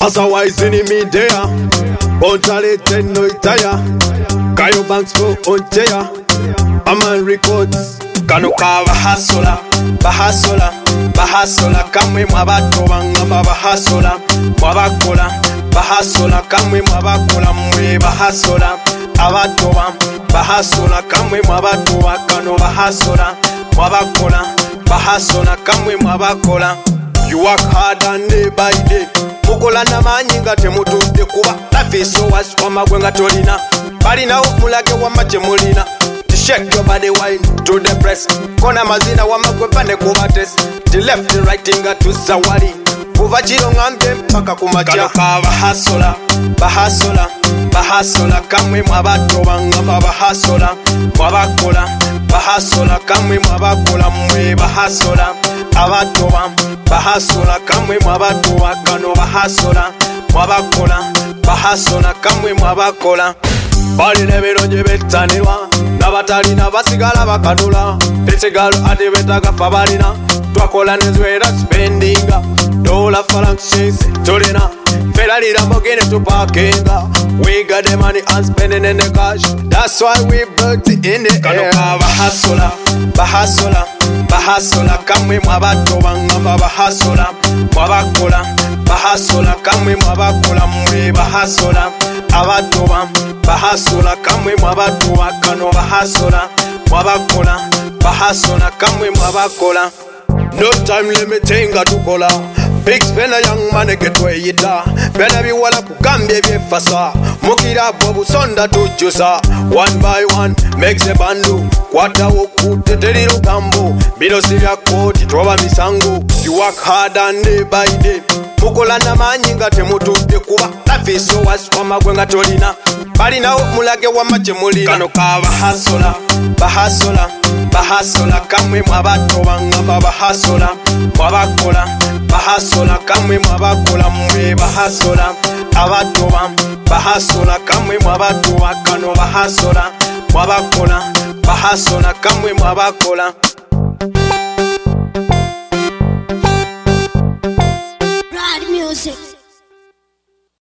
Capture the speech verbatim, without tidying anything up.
Otherwise in me there, Ontalete no itaya, Kayo Banks for Ontea, Aman Records, Kanuka Bahasola, Bahasola, Bahasola, Kamwe Mabato Banga Bahasola, Mabakola, Bahasola, Kamwe Mabakola, Mwe Bahasola, Abatoba, Bahasola, Kamwe Mabato, Kano Bahasola, Mabakola, Bahasola, Kamwe Mabakola. You work hard and day by day. Mukola na manyinga temutudde kuba lafeso waswama gwenga tolina balinawo mulage wamaje mulina to shake your body wine to the press kona mazina wamagwe vane kuba test the left and right inga tusawali kuva chiro ngambe mpaka kumacha kanoka bahasola bahasola bahasola kamwe mwabato bangamba bahasola mwabakola bahasola kamwe mwabakola mwe bahasola abatoba bahasola kamwe mwabatoba kano bahasola mwabakola bahasola kamwe mwabakola balina ebironje bettanirwa n'abatalina basigala bakanula tesigalo ate betagafa balina twakola nezwera spendinga dola francs tolina Ferrari Lamborghini to parkinga. We got the money and spending in the cash. That's why we built it in the air. Bahasola, Bahasola, Bahasola. Kamwe mwabato bangamba Bahasola, mwabakola, Bahasola. Kamwe mwabakola mwe Bahasola, abatoba Bahasola. Kamwe mwabato bakano Bahasola, mwabakola, Bahasola. Kamwe mwabakola. No time limiting tukola. Big spender young man get way ita Bena bi wala kugambye byefasa Mukira bobu sonda tujusa One by one makes a bandu Kwata okute teri lugambo Bino sivya koti troba misango You work hard and day by day Mukola na manyinga temutudde kuba Lafiso waswama gwenga tolina Balinawo mulage wamaje mulina Kano ka bahasola, bahasola, bahasola Kamwe mwabato bangamba bahasola, mwabakola Bahasola kamwe mwabakola mwe Bahasola abatoba Bahasola kamwe mwabatoba kano Bahasola mwabakola Bahasola kamwe mwabakola